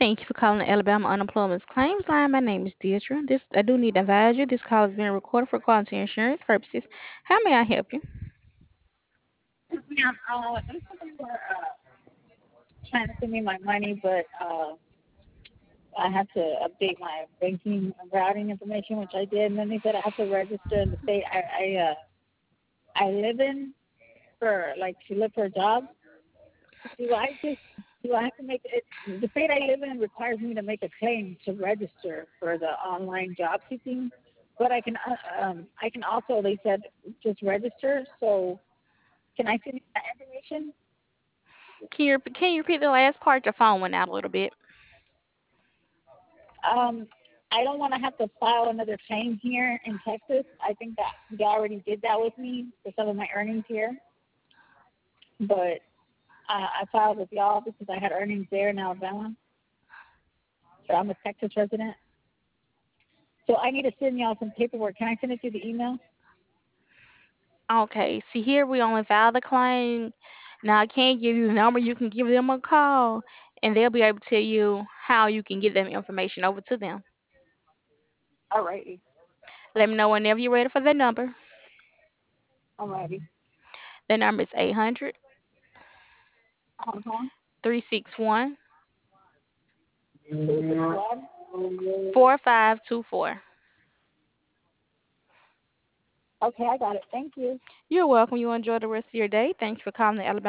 Thank you for calling the Alabama Unemployment Claims Line. My name is Deidre. I do need to advise you this call is being recorded for quality insurance purposes. How may I help you? Yeah, I'm looking for trying to send me my money, but I had to update my banking and routing information, which I did, and then they said I have to register in the state I live in for like to look for a job. Do I just do I have to make it? The state I live in requires me to make a claim to register for the online job seeking, but I can also they said just register. So can I send you that information? Can you repeat the last part? Your phone went out a little bit. Um, I don't want to have to file another claim here in Texas. I think that they already did that with me for some of my earnings here, but I filed with y'all because I had earnings there in Alabama. So I'm a Texas resident. So I need to send y'all some paperwork. Can I send it through the email? Okay. See here, we only file the claim. Now I can't give you the number. You can give them a call, and they'll be able to tell you how you can get them information over to them. Alrighty. Let me know whenever you're ready for the number. Alrighty. The number is 800 Uh-huh. 361 261. 4524. Okay, I got it. Thank you. You're welcome. You enjoy the rest of your day. Thanks for calling the Alabama